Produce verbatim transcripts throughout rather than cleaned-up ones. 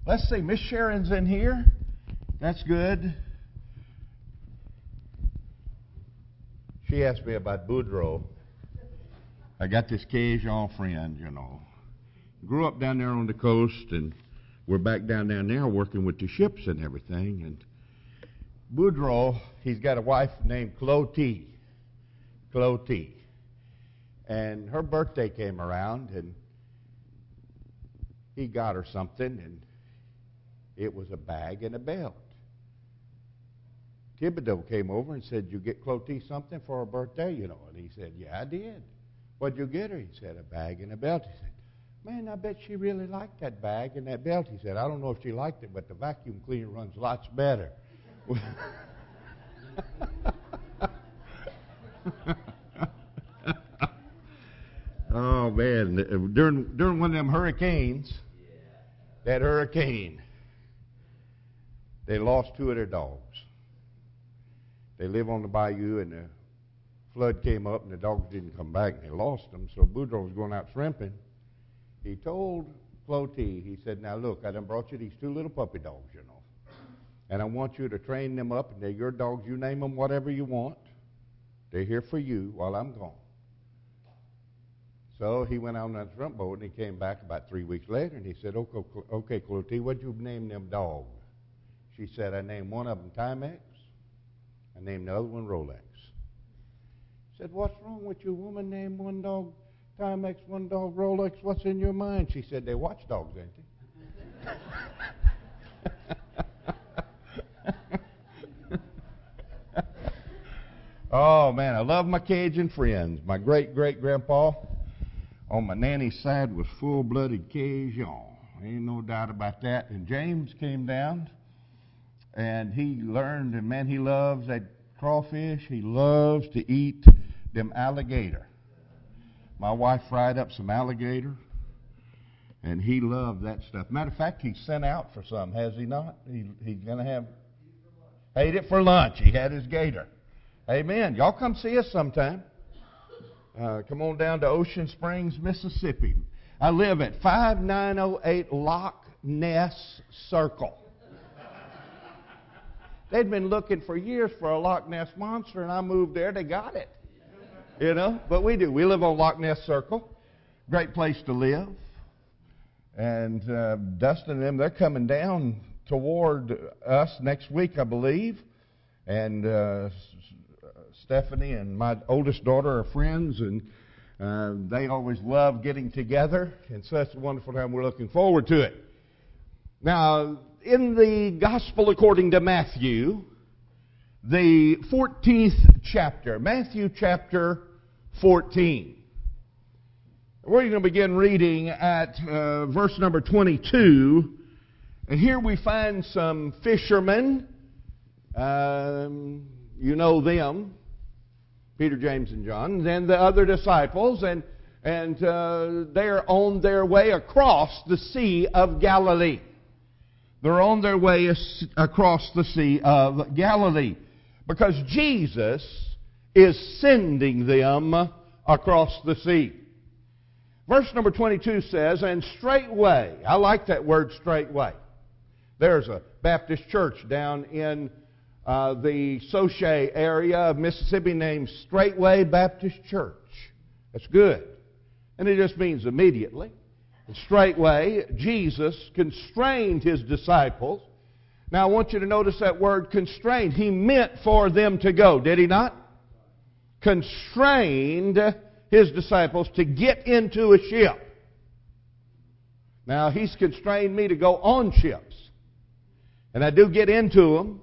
Let's see, Miss Sharon's in here. That's good. She asked me about Boudreaux. I got this Cajun friend, you know. Grew up down there on the coast, and we're back down there now working with the ships and everything. And Boudreaux, he's got a wife named Clotilde. Clotilde. And her birthday came around, and he got her something, and it was a bag and a belt. Thibodeau came over and said, "You get Clotilde something for her birthday, you know?" And he said, "Yeah, I did." "What'd you get her?" He said, "A bag and a belt." He said, "Man, I bet she really liked that bag and that belt." He said, "I don't know if she liked it, but the vacuum cleaner runs lots better." Oh, man. During, during one of them hurricanes, that hurricane, they lost two of their dogs. They live on the bayou, and the flood came up, and the dogs didn't come back, and they lost them. So Boudreaux was going out shrimping. He told Clotilde, he said, "Now look, I done brought you these two little puppy dogs, you know. And I want you to train them up, and they're your dogs. You name them whatever you want. They're here for you while I'm gone." So he went out on that shrimp boat, and he came back about three weeks later, and he said, "Okay, okay Clotilde, what'd you name them dogs?" She said, "I named one of them Timex. I named the other one Rolex." He said, "What's wrong with you, woman? Name one dog Timex, one dog Rolex. What's in your mind?" She said, "They're watchdogs, ain't they?" Oh, man, I love my Cajun friends. My great-great-grandpa on my nanny's side was full-blooded Cajun. Ain't no doubt about that. And James came down, and he learned, and man, he loves that crawfish. He loves to eat them alligator. My wife fried up some alligator, and he loved that stuff. Matter of fact, he sent out for some, has he not? He, he's going to have, ate it for lunch. He had his gator. Amen. Y'all come see us sometime. Uh, come on down to Ocean Springs, Mississippi. I live at five nine oh eight Loch Ness Circle. They'd been looking for years for a Loch Ness Monster, and I moved there. They got it. You know, but we do. We live on Loch Ness Circle. Great place to live. And uh, Dustin and them, they're coming down toward us next week, I believe. And uh, Stephanie and my oldest daughter are friends, and uh, they always love getting together. And so it's a wonderful time. We're looking forward to it. Now, in the Gospel according to Matthew, the fourteenth chapter, Matthew chapter fourteen. We're going to begin reading at uh, verse number twenty-two. And here we find some fishermen. Um, you know them, Peter, James, and John. And then the other disciples. And, and uh, they're on their way across the Sea of Galilee. They're on their way across the Sea of Galilee. Because Jesus is sending them across the sea. Verse number twenty-two says, "And straightway," I like that word straightway. There's a Baptist church down in uh, the Sauget area of Mississippi named Straightway Baptist Church. That's good. And it just means immediately. And straightway, Jesus constrained His disciples. Now I want you to notice that word constrained. He meant for them to go, did He not? Constrained His disciples to get into a ship. Now He's constrained me to go on ships. And I do get into them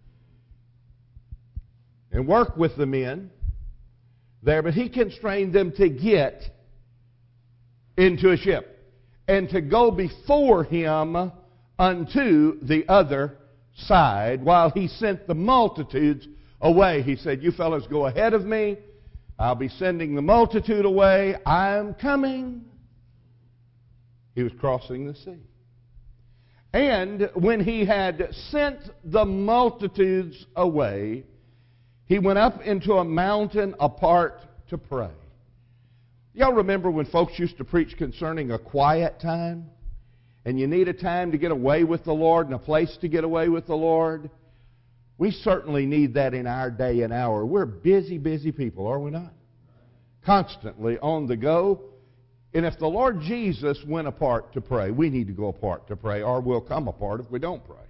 and work with the men there, but He constrained them to get into a ship and to go before Him unto the other side while He sent the multitudes away. He said, "You fellows go ahead of me. I'll be sending the multitude away. I'm coming." He was crossing the sea. And when He had sent the multitudes away, He went up into a mountain apart to pray. Y'all remember when folks used to preach concerning a quiet time? and you need a time to get away with the Lord and a place to get away with the Lord, we certainly need that in our day and hour. We're busy, busy people, are we not? Constantly on the go. And if the Lord Jesus went apart to pray, we need to go apart to pray, or we'll come apart if we don't pray.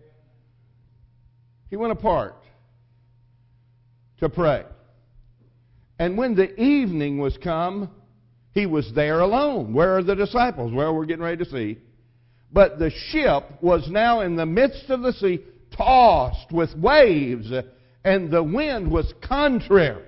He went apart to pray. And when the evening was come, He was there alone. Where are the disciples? Well, we're getting ready to see. But the ship was now in the midst of the sea, tossed with waves, and the wind was contrary.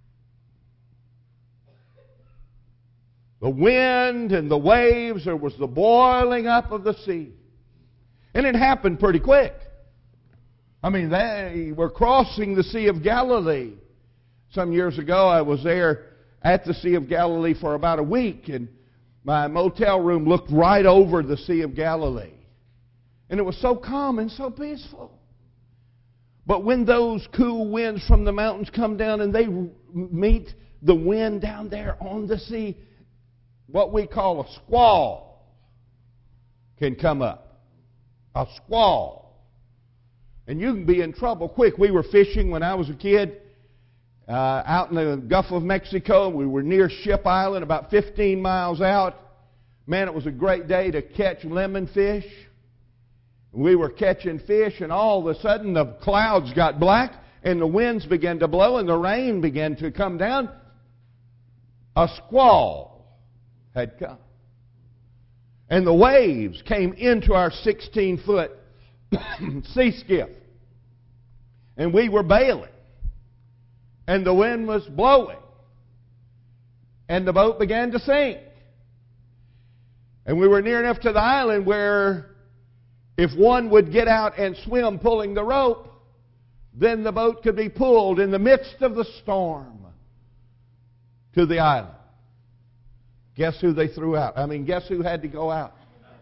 The wind and the waves, there was the boiling up of the sea. And it happened pretty quick. I mean, they were crossing the Sea of Galilee. Some years ago, I was there at the Sea of Galilee for about a week, and my motel room looked right over the Sea of Galilee. And it was so calm and so peaceful. But when those cool winds from the mountains come down and they meet the wind down there on the sea, what we call a squall can come up. A squall. And you can be in trouble quick. We were fishing when I was a kid uh, out in the Gulf of Mexico. We were near Ship Island, about fifteen miles out. Man, it was a great day to catch lemon fish. We were catching fish, and all of a sudden the clouds got black, and the winds began to blow, and the rain began to come down. A squall had come. And the waves came into our sixteen-foot sea skiff. And we were bailing. And the wind was blowing. And the boat began to sink. And we were near enough to the island where if one would get out and swim pulling the rope, then the boat could be pulled in the midst of the storm to the island. Guess who they threw out? I mean, guess who had to go out?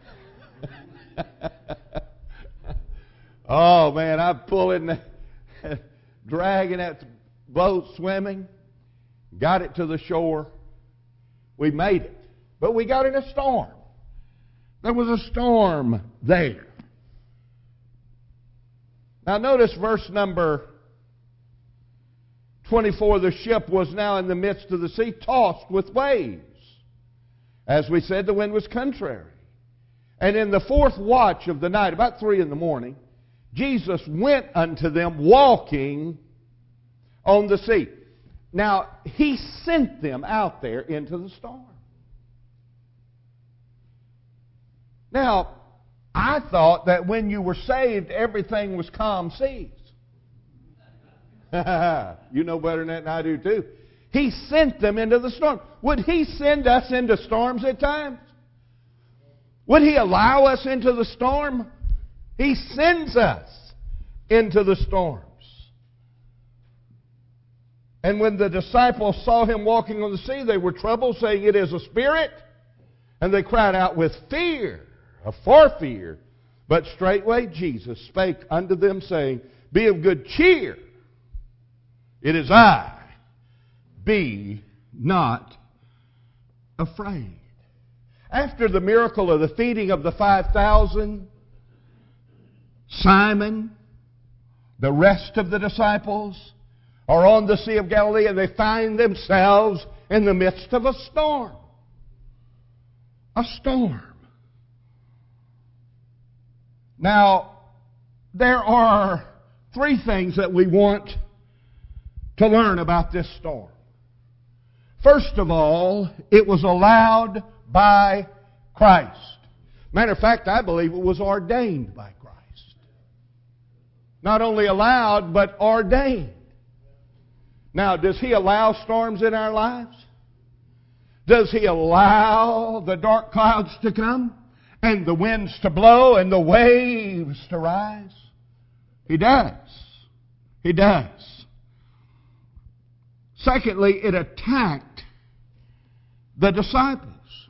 Oh, man, I'm pulling, dragging that boat, swimming. Got it to the shore. We made it. But we got in a storm. There was a storm there. Now notice verse number twenty-four. The ship was now in the midst of the sea, tossed with waves. As we said, the wind was contrary. And in the fourth watch of the night, about three in the morning, Jesus went unto them walking on the sea. Now, He sent them out there into the storm. Now, I thought that when you were saved, everything was calm seas. You know better than that, and I do too. He sent them into the storm. Would He send us into storms at times? Would He allow us into the storm? He sends us into the storms. And when the disciples saw Him walking on the sea, they were troubled, saying, "It is a spirit." And they cried out with fear, or for fear. But straightway Jesus spake unto them, saying, "Be of good cheer. It is I. Be not afraid." After the miracle of the feeding of the five thousand, Simon, the rest of the disciples, are on the Sea of Galilee, and they find themselves in the midst of a storm. A storm. Now, there are three things that we want to learn about this storm. First of all, it was allowed by Christ. Matter of fact, I believe it was ordained by Christ. Not only allowed, but ordained. Now, does He allow storms in our lives? Does He allow the dark clouds to come, and the winds to blow, and the waves to rise? He does. He does. Secondly, it attacked the disciples.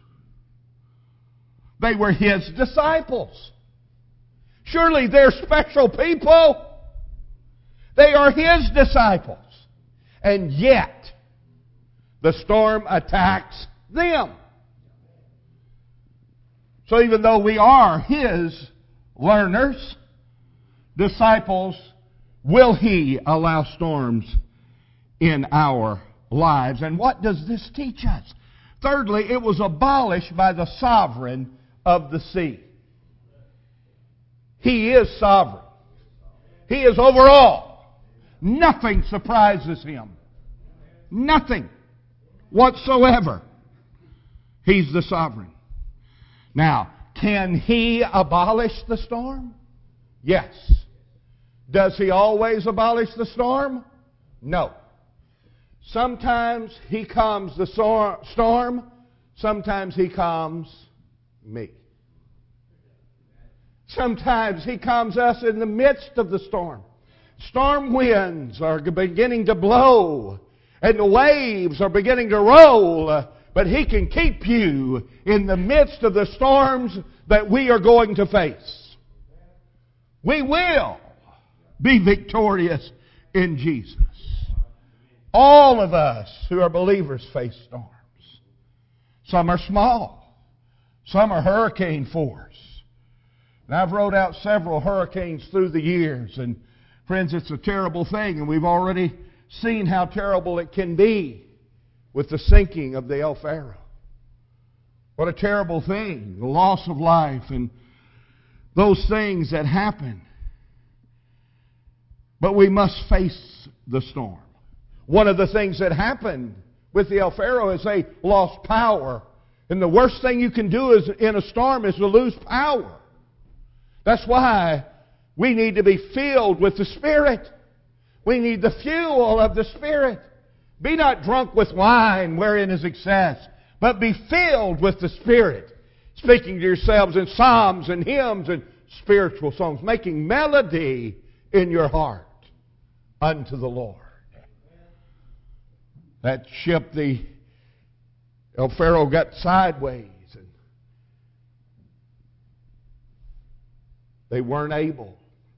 They were His disciples. Surely they're special people. They are His disciples. And yet, the storm attacks them. So even though we are His learners, disciples, will He allow storms in our lives? And what does this teach us? Thirdly, it was abolished by the sovereign of the sea. He is sovereign. He is over all. Nothing surprises Him. Nothing whatsoever. He's the sovereign. Now, can He abolish the storm? Yes. Does He always abolish the storm? No. Sometimes He calms the storm. Sometimes He calms me. Sometimes He calms us in the midst of the storm. Storm winds are beginning to blow, and the waves are beginning to roll, but He can keep you in the midst of the storms that we are going to face. We will be victorious in Jesus. All of us who are believers face storms. Some are small. Some are hurricane force. And I've wrote out several hurricanes through the years. And friends, it's a terrible thing. And we've already seen how terrible it can be with the sinking of the El Faro. What a terrible thing. The loss of life and those things that happen. But we must face the storm. One of the things that happened with the El Faro is they lost power. And the worst thing you can do is in a storm is to lose power. That's why we need to be filled with the Spirit. We need the fuel of the Spirit. Be not drunk with wine wherein is excess, but be filled with the Spirit. Speaking to yourselves in psalms and hymns and spiritual songs, making melody in your heart unto the Lord. That ship, the El Faro, got sideways. And they weren't able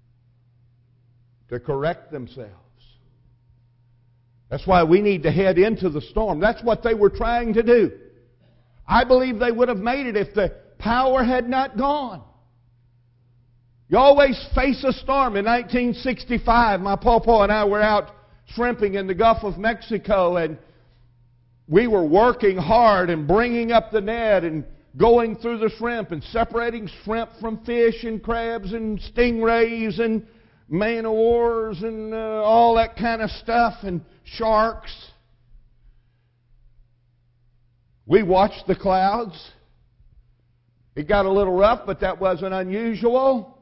to correct themselves. That's why we need to head into the storm. That's what they were trying to do. I believe they would have made it if the power had not gone. You always face a storm. In nineteen sixty-five, my pawpaw and I were out shrimping in the Gulf of Mexico, and we were working hard and bringing up the net and going through the shrimp and separating shrimp from fish and crabs and stingrays and man-o-wars and uh, all that kind of stuff and sharks. We watched the clouds. It got a little rough, but that wasn't unusual.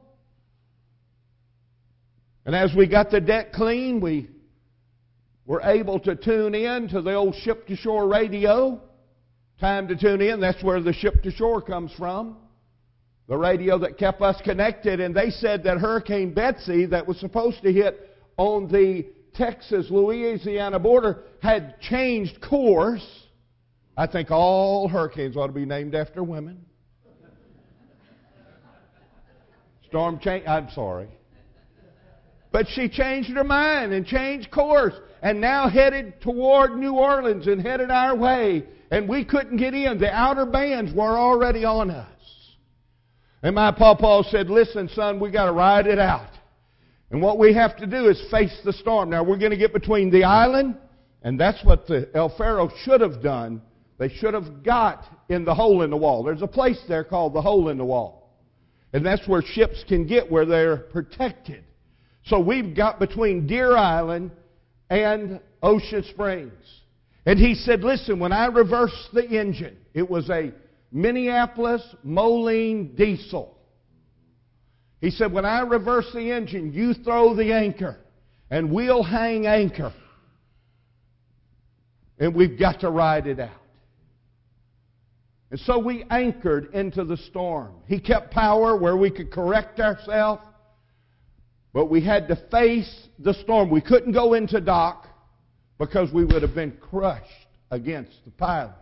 And as we got the deck clean, we were able to tune in to the old ship-to-shore radio. Time to tune in. That's where the ship-to-shore comes from. The radio that kept us connected. And they said that Hurricane Betsy, that was supposed to hit on the Texas-Louisiana border, had changed course. I think all hurricanes ought to be named after women. Storm change. I'm sorry. But she changed her mind and changed course and now headed toward New Orleans and headed our way. And we couldn't get in. The outer bands were already on us. And my pawpaw said, listen, son, we got to ride it out. And what we have to do is face the storm. Now, we're going to get between the island, and that's what the El Faro should have done. They should have got in the hole in the wall. There's a place there called the hole in the wall. And that's where ships can get where they're protected. So we've got between Deer Island and Ocean Springs. And he said, listen, when I reversed the engine, it was a Minneapolis Moline diesel. He said, when I reverse the engine, you throw the anchor, and we'll hang anchor. And we've got to ride it out. And so we anchored into the storm. He kept power where we could correct ourselves. But we had to face the storm. We couldn't go into dock because we would have been crushed against the pilings.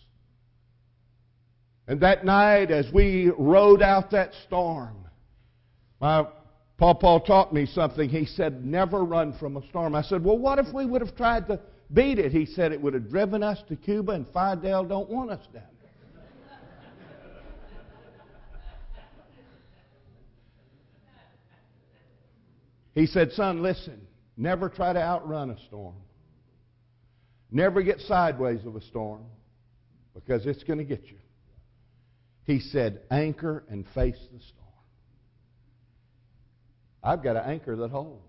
And that night, as we rode out that storm, my pawpaw taught me something. He said, never run from a storm. I said, well, what if we would have tried to beat it? He said, it would have driven us to Cuba, and Fidel don't want us down there. He said, son, listen, never try to outrun a storm. Never get sideways of a storm, because it's going to get you. He said, anchor and face the storm. I've got an anchor that holds.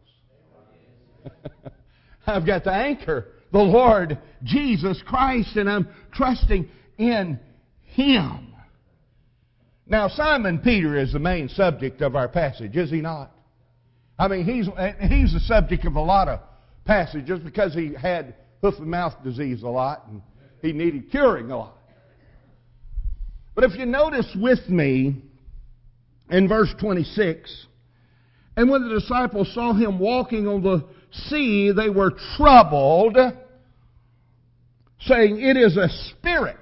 I've got the anchor, the Lord Jesus Christ, and I'm trusting in Him. Now, Simon Peter is the main subject of our passage, is he not? I mean, he's, he's the subject of a lot of passages because he had hoof and mouth disease a lot and he needed curing a lot. But if you notice with me in verse twenty-six, and when the disciples saw him walking on the sea, they were troubled, saying, it is a spirit.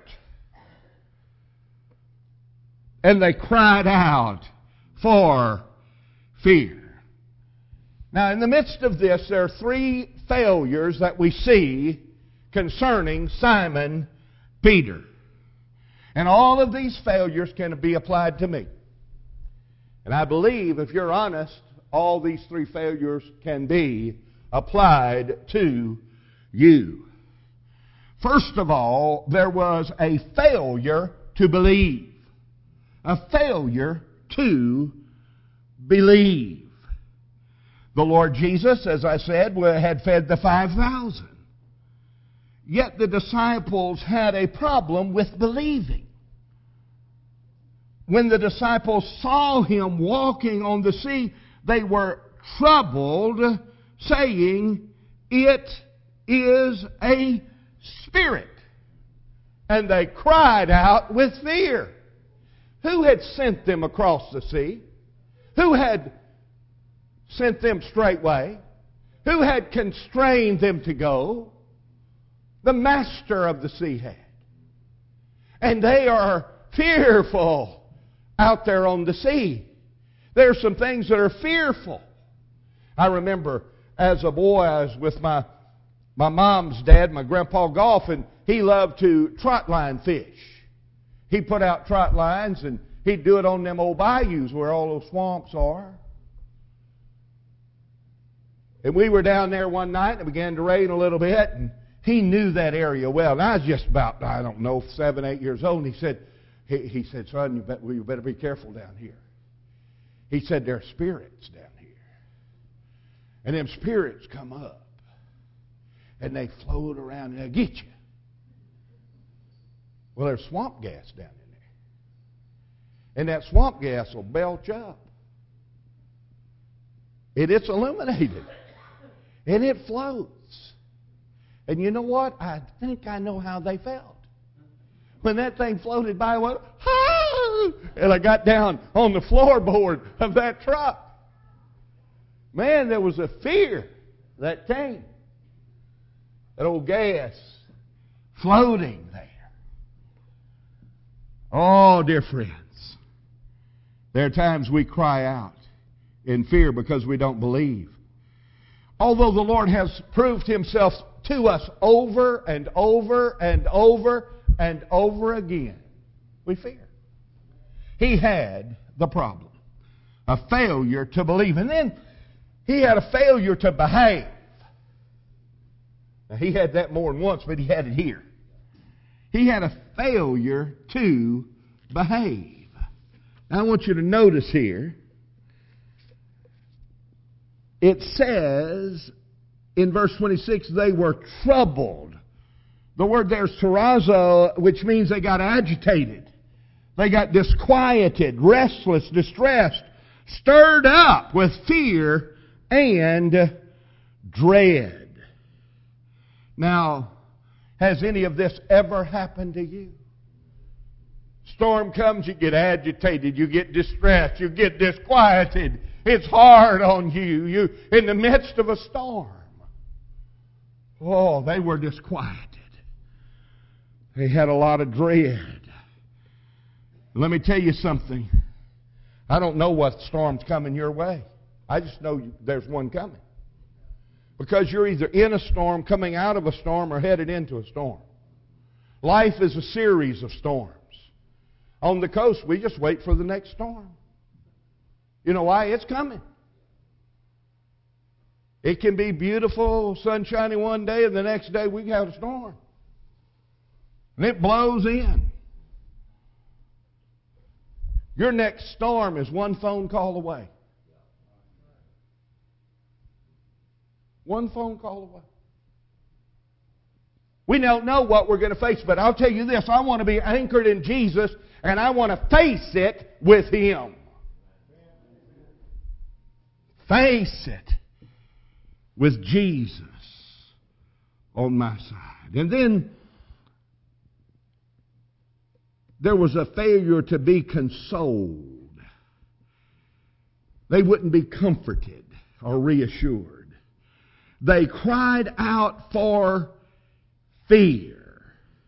And they cried out for fear. Now, in the midst of this, there are three failures that we see concerning Simon Peter. And all of these failures can be applied to me. And I believe, if you're honest, all these three failures can be applied to you. First of all, there was a failure to believe. A failure to believe. The Lord Jesus, as I said, had fed the five thousand. Yet the disciples had a problem with believing. When the disciples saw Him walking on the sea, they were troubled, saying, it is a spirit. And they cried out with fear. Who had sent them across the sea? Who had sent them straightway? Who had constrained them to go? The master of the sea had. And they are fearful out there on the sea. There are some things that are fearful. I remember as a boy, I was with my, my mom's dad, my grandpa Golf, and he loved to trot line fish. He put out trot lines, and he'd do it on them old bayous where all those swamps are. And we were down there one night, and it began to rain a little bit, and he knew that area well. And I was just about, I don't know, seven, eight years old, and he said, he, he said, son, you, bet, well, you better be careful down here. He said, there are spirits down here. And them spirits come up, and they float around, and they'll get you. Well, there's swamp gas down in there. And that swamp gas will belch up. And it's illuminated. And it floats. And you know what? I think I know how they felt. When that thing floated by, I went, ah! And I got down on the floorboard of that truck. Man, there was a fear that came. That old gas floating there. Oh, dear friends, there are times we cry out in fear because we don't believe. Although the Lord has proved Himself to us over and over and over and over again, we fear. He had the problem, a failure to believe. And then he had a failure to behave. Now, he had that more than once, but he had it here. He had a failure to behave. Now I want you to notice here, it says in verse twenty-six, they were troubled. The word there is tarazo, which means they got agitated. They got disquieted, restless, distressed, stirred up with fear and dread. Now, has any of this ever happened to you? Storm comes, you get agitated, you get distressed, you get disquieted. It's hard on you. You in the midst of a storm. Oh, they were disquieted. They had a lot of dread. Let me tell you something. I don't know what storm's coming your way. I just know there's one coming. Because you're either in a storm, coming out of a storm, or headed into a storm. Life is a series of storms. On the coast, we just wait for the next storm. You know why? It's coming. It can be beautiful, sunshiny one day, and the next day we have a storm. And it blows in. Your next storm is one phone call away. One phone call away. We don't know what we're going to face, but I'll tell you this. I want to be anchored in Jesus, and I want to face it with Him. Face it with Jesus on my side. And then there was a failure to be consoled. They wouldn't be comforted or reassured. They cried out for fear.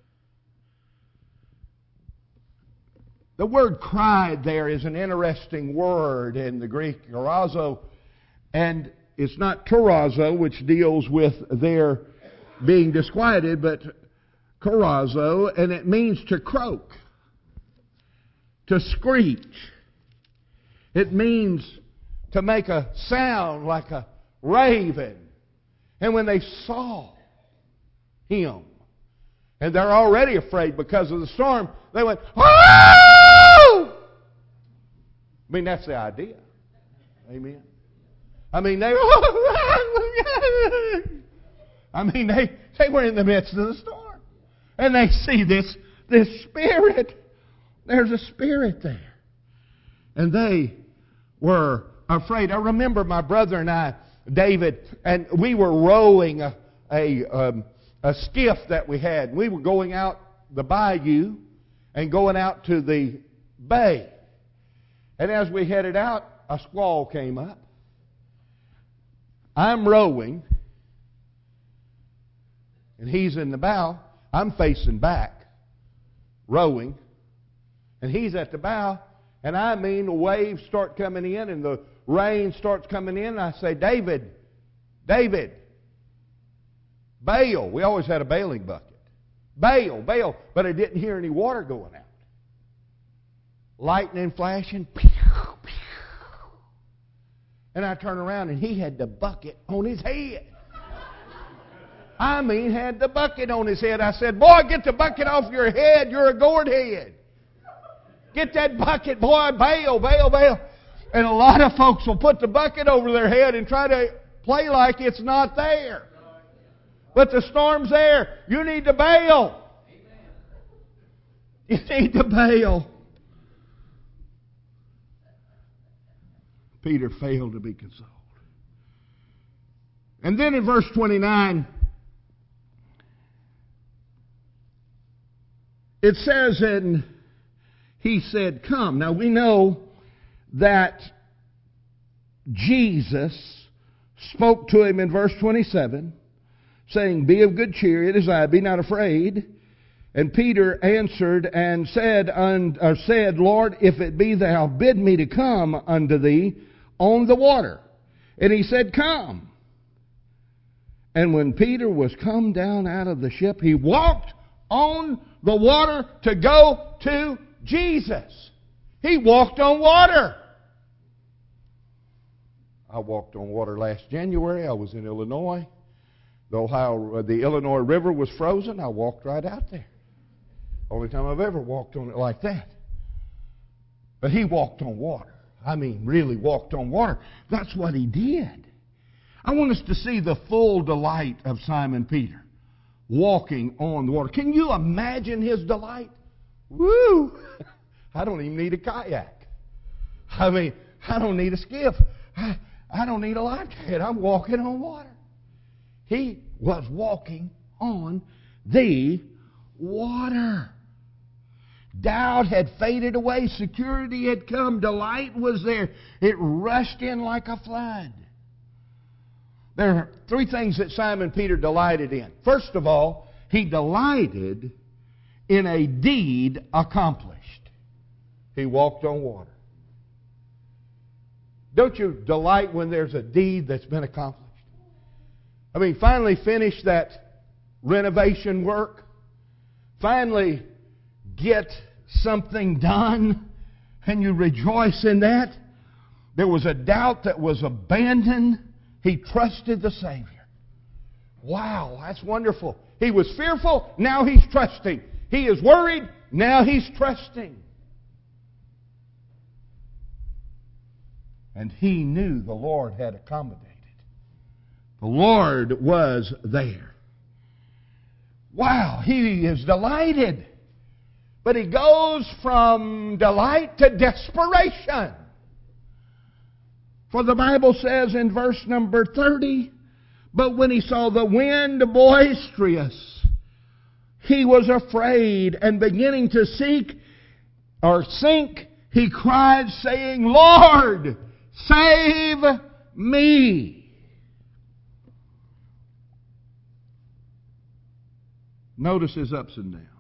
The word cried there is an interesting word in the Greek, karazo, and it's not tarazo, which deals with their being disquieted, but karazo, and it means to croak, to screech. It means to make a sound like a raven. And when they saw Him, and they're already afraid because of the storm, they went, "Oh!" I mean, that's the idea. Amen. I mean, they I mean, they, they were in the midst of the storm. And they see this, this spirit. There's a spirit there. And they were afraid. I remember my brother and I, David, and we were rowing a, a, um, a skiff that we had. We were going out the bayou and going out to the bay. And as we headed out, a squall came up. I'm rowing, and he's in the bow. I'm facing back, rowing, and he's at the bow. And I mean, the waves start coming in, and the rain starts coming in. And I say, David, David, bail. We always had a bailing bucket. Bail, bail. But I didn't hear any water going out. Lightning flashing. Pew, pew. And I turn around, and he had the bucket on his head. I mean, had the bucket on his head. I said, boy, get the bucket off your head. You're a gourd head. Get that bucket, boy. Bail, bail, bail. And a lot of folks will put the bucket over their head and try to play like it's not there. But the storm's there. You need to bail. You need to bail. Peter failed to be consoled. And then in verse twenty-nine, it says, and he said, come. Now we know that Jesus spoke to him in verse twenty-seven, saying, be of good cheer, it is I, be not afraid. And Peter answered and said, un, or said, Lord, if it be thou, bid me to come unto thee on the water. And he said, come. And when Peter was come down out of the ship, he walked on the water to go to Jesus. He walked on water. I walked on water last January. I was in Illinois. The Ohio, the Illinois River was frozen. I walked right out there. Only time I've ever walked on it like that. But he walked on water. I mean, really walked on water. That's what he did. I want us to see the full delight of Simon Peter walking on the water. Can you imagine his delight? Woo! I don't even need a kayak. I mean, I don't need a skiff. I, I don't need a life jacket. I'm walking on water. He was walking on the water. Doubt had faded away. Security had come. Delight was there. It rushed in like a flood. There are three things that Simon Peter delighted in. First of all, he delighted in a deed accomplished. He walked on water. Don't you delight when there's a deed that's been accomplished? I mean, finally finish that renovation work. Finally get something done, and you rejoice in that. There was a doubt that was abandoned. He trusted the Savior. Wow, that's wonderful. He was fearful, now he's trusting. He is worried, now he's trusting. And he knew the Lord had accommodated. The Lord was there. Wow, he is delighted. But he goes from delight to desperation. For the Bible says in verse number thirty, but when he saw the wind boisterous, he was afraid, and beginning to seek or sink, he cried, saying, Lord, save me. Notice his ups and downs.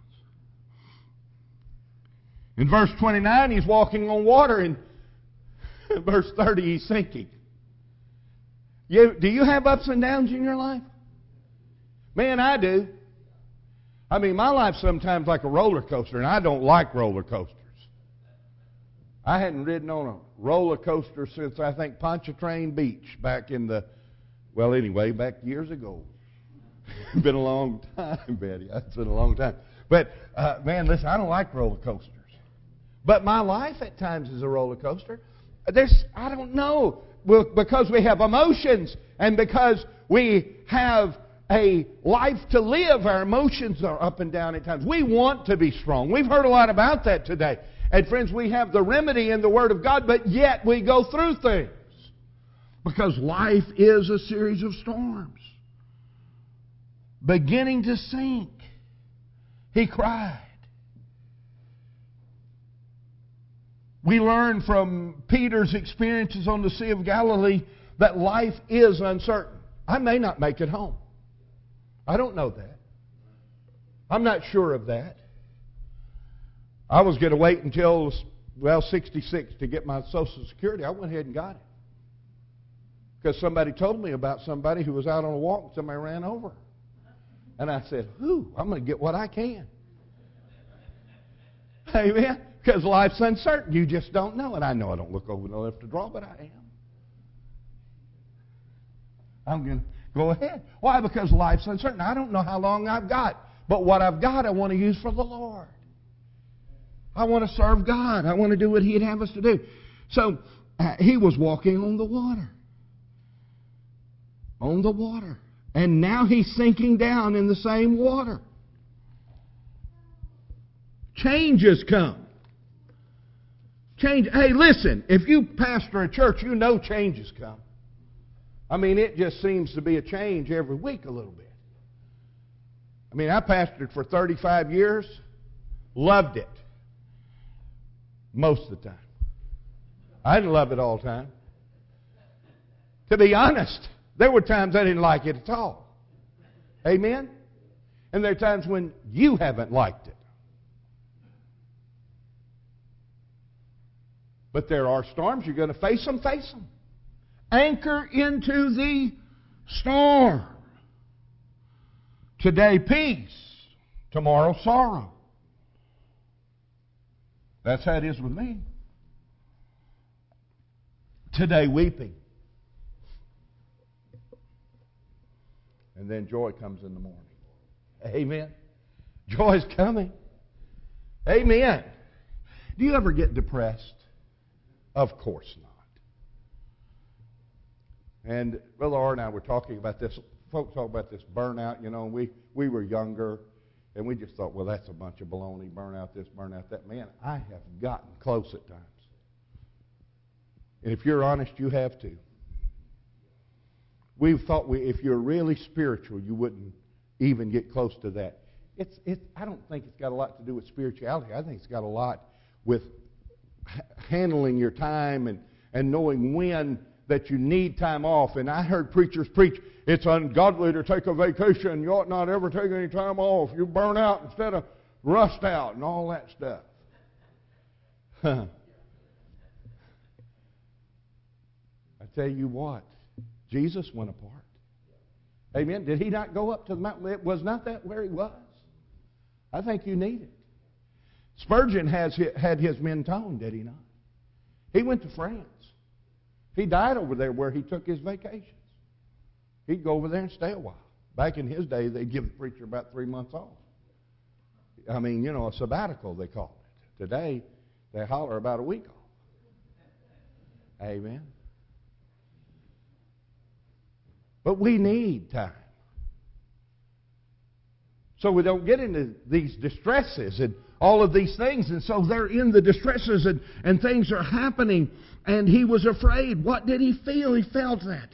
In verse twenty-nine, he's walking on water. In verse thirty, he's sinking. You, do you have ups and downs in your life? Man, I do. I mean, my life's sometimes like a roller coaster, and I don't like roller coasters. I hadn't ridden on a roller coaster since, I think, Pontchartrain Beach back in the, well, anyway, back years ago. It's been a long time, Betty. It's been a long time. But, uh, man, listen, I don't like roller coasters. But my life at times is a roller coaster. There's, I don't know, because we have emotions and because we have a life to live, our emotions are up and down at times. We want to be strong. We've heard a lot about that today. And friends, we have the remedy in the Word of God, but yet we go through things. Because life is a series of storms. Beginning to sink, he cried. We learn from Peter's experiences on the Sea of Galilee that life is uncertain. I may not make it home. I don't know that. I'm not sure of that. I was going to wait until, well, sixty-six to get my Social Security. I went ahead and got it. Because somebody told me about somebody who was out on a walk and somebody ran over. And I said, whew, I'm going to get what I can. Amen? Because life's uncertain. You just don't know. And I know I don't look over the left to draw, but I am. I'm going to go ahead. Why? Because life's uncertain. I don't know how long I've got. But what I've got, I want to use for the Lord. I want to serve God. I want to do what He'd have us to do. So, uh, he was walking on the water. On the water. And now he's sinking down in the same water. Changes come. Change. Hey, listen, if you pastor a church, you know changes come. I mean, it just seems to be a change every week a little bit. I mean, I pastored for thirty-five years. Loved it. Most of the time. I didn't love it all the time. To be honest, there were times I didn't like it at all. Amen? And there are times when you haven't liked it. But there are storms. You're going to face them, face them. Anchor into the storm. Today, peace. Tomorrow, sorrow. That's how it is with me. Today, weeping. And then joy comes in the morning. Amen. Joy's coming. Amen. Do you ever get depressed? Of course not. And Brother R and I were talking about this. Folks talk about this burnout, you know, and we, we were younger, and we just thought, well, that's a bunch of baloney, burnout this, burnout that. Man, I have gotten close at times. And if you're honest, you have too. We thought we, if you're really spiritual, you wouldn't even get close to that. It's, it's, I don't think it's got a lot to do with spirituality. I think it's got a lot with h- handling your time and, and knowing when that you need time off. And I heard preachers preach, it's ungodly to take a vacation. You ought not ever take any time off. You burn out instead of rust out and all that stuff. I tell you what, Jesus went apart. Amen. Did He not go up to the mountain? It was not that where He was. I think you need it. Spurgeon has had his mentone, did he not? He went to France. He died over there where he took his vacations. He'd go over there and stay a while. Back in his day, they'd give the preacher about three months off. I mean, you know, a sabbatical, they call it. Today, they holler about a week off. Amen. But we need time. So we don't get into these distresses and all of these things. And so they're in the distresses and, and things are happening. And he was afraid. What did he feel? He felt that.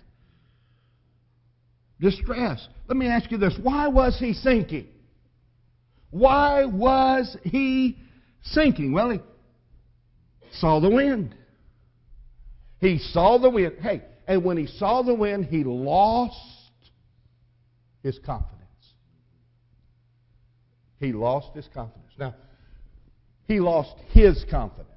Distress. Let me ask you this. Why was he sinking? Why was he sinking? Well, he saw the wind. He saw the wind. Hey, and when he saw the wind, he lost his confidence. He lost his confidence. Now, he lost his confidence.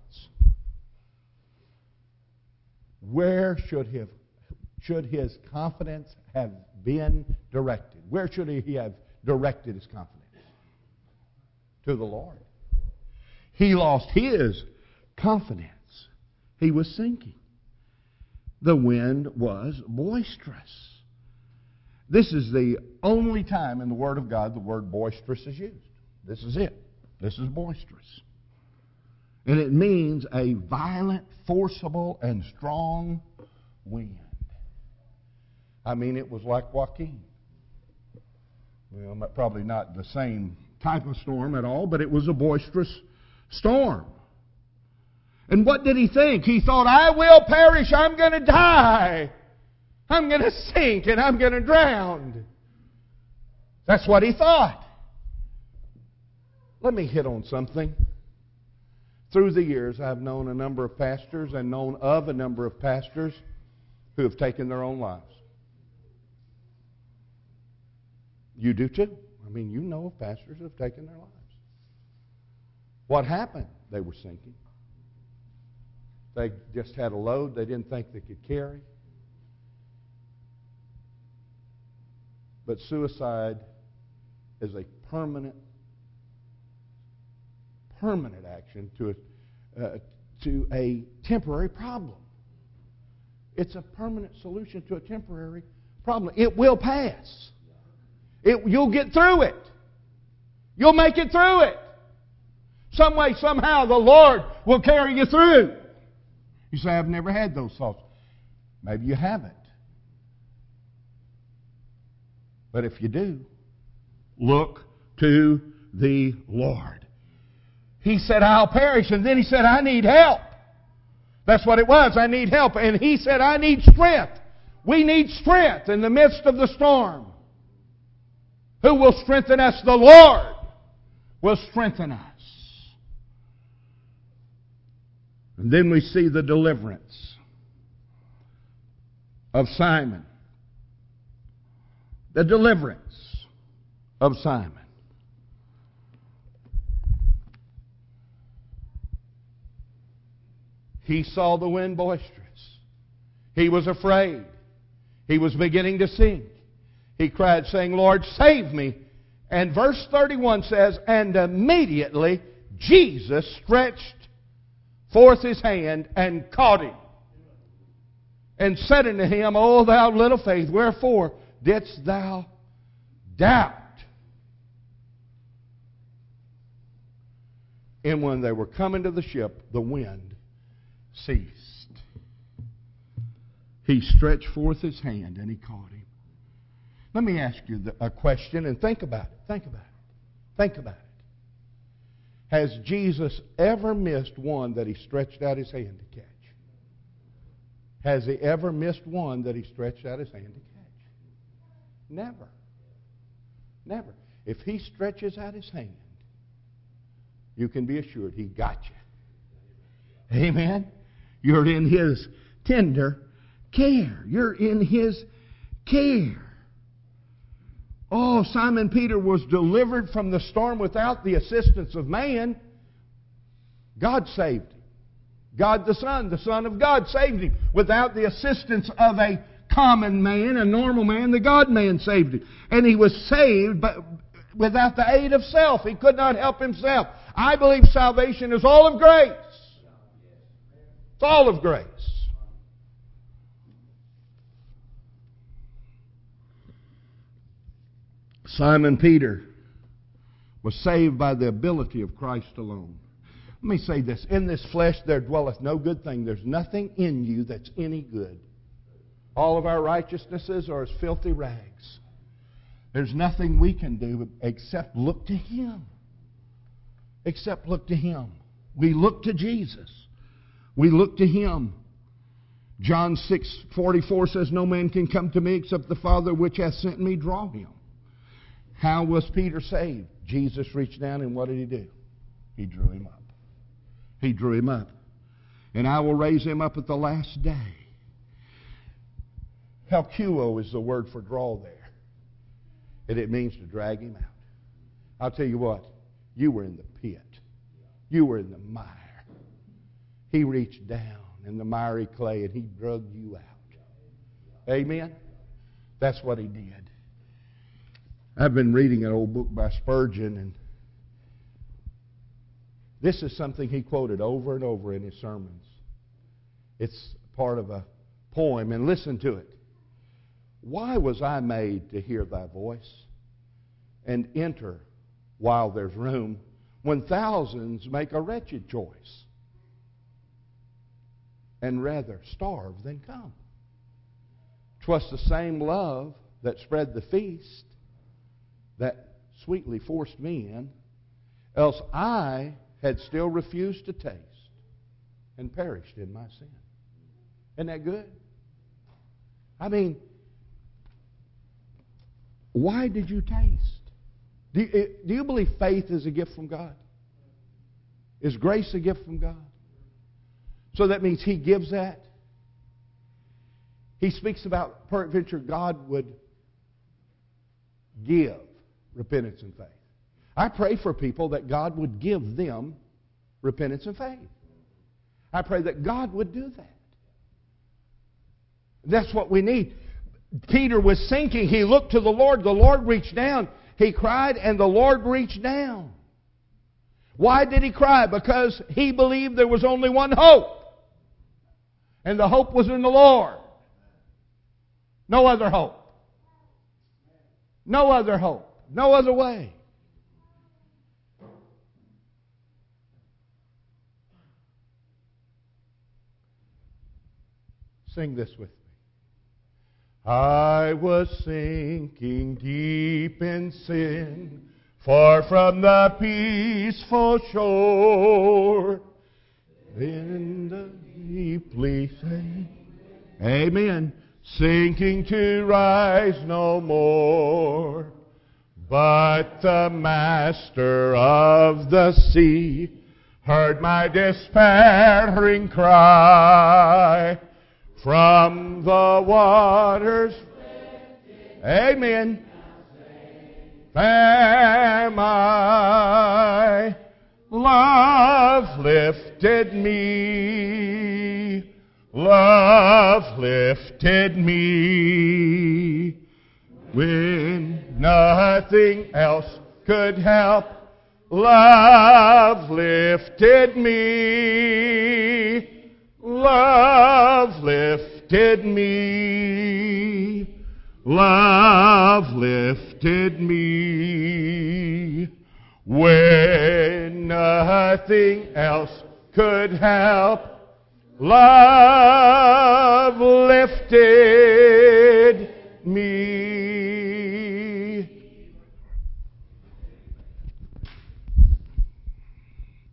Where should he have, should his confidence have been directed? Where should he have directed his confidence? To the Lord. He lost his confidence. He was sinking. The wind was boisterous. This is the only time in the Word of God the word boisterous is used. This is it. This is boisterous. And it means a violent, forcible, and strong wind. I mean, it was like Joaquin. Well, probably not the same type of storm at all, but it was a boisterous storm. And what did he think? He thought, I will perish, I'm going to die. I'm going to sink and I'm going to drown. That's what he thought. Let me hit on something. Through the years, I've known a number of pastors and known of a number of pastors who have taken their own lives. You do too. I mean, you know of pastors who have taken their lives. What happened? They were sinking. They just had a load they didn't think they could carry. But suicide is a permanent, permanent action to a, uh, to a temporary problem. It's a permanent solution to a temporary problem. It will pass. It, you'll get through it. You'll make it through it. Some way, somehow, the Lord will carry you through. You say, I've never had those thoughts. Maybe you haven't. But if you do, look to the Lord. He said, I'll perish. And then he said, I need help. That's what it was. I need help. And he said, I need strength. We need strength in the midst of the storm. Who will strengthen us? The Lord will strengthen us. And then we see the deliverance of Simon. The deliverance of Simon. He saw the wind boisterous. He was afraid. He was beginning to sink. He cried, saying, Lord, save me. And verse thirty-one says, and immediately Jesus stretched forth his hand and caught him, and said unto him, O thou little faith, wherefore didst thou doubt? And when they were coming to the ship, the wind ceased. He stretched forth his hand and he caught him. Let me ask you a question and think about it. Think about it. Think about it. Has Jesus ever missed one that he stretched out his hand to catch? Has he ever missed one that he stretched out his hand to catch? Never. Never. If he stretches out his hand, you can be assured he got you. Amen? You're in his tender care. You're in his care. Oh, Simon Peter was delivered from the storm without the assistance of man. God saved him. God the Son, the Son of God, saved him. Without the assistance of a common man, a normal man, the God-man saved him. And he was saved but without the aid of self. He could not help himself. I believe salvation is all of grace. It's all of grace. Simon Peter was saved by the ability of Christ alone. Let me say this. In this flesh there dwelleth no good thing. There's nothing in you that's any good. All of our righteousnesses are as filthy rags. There's nothing we can do except look to Him. Except look to Him. We look to Jesus. We look to Him. John six forty-four says, no man can come to me except the Father which hath sent me draw him. How was Peter saved? Jesus reached down and what did He do? He drew him up. He drew him up. And I will raise him up at the last day. Helkuo is the word for draw there. And it means to drag him out. I'll tell you what. You were in the pit. You were in the mire. He reached down in the miry clay and He drug you out. Amen? That's what He did. I've been reading an old book by Spurgeon, and this is something he quoted over and over in his sermons. It's part of a poem, and listen to it. Why was I made to hear Thy voice and enter while there's room, when thousands make a wretched choice and rather starve than come? 'Twas the same love that spread the feast that sweetly forced me in, else I had still refused to taste and perished in my sin. Isn't that good? I mean, why did you taste? Do you, do you believe faith is a gift from God? Is grace a gift from God? So that means He gives that. He speaks about peradventure God would give repentance and faith. I pray for people that God would give them repentance and faith. I pray that God would do that. That's what we need. Peter was sinking. He looked to the Lord. The Lord reached down. He cried and the Lord reached down. Why did he cry? Because he believed there was only one hope. And the hope was in the Lord. No other hope. No other hope. No other way. Sing this with me. I was sinking deep in sin, far from the peaceful shore. In the deeply safe. Amen. Sinking to rise no more. But the Master of the sea heard my despairing cry. From the waters, amen, am I. Love lifted me. Love lifted me. When nothing else could help, love lifted me. Love lifted me. Love lifted me. When nothing else could help, love lifted me.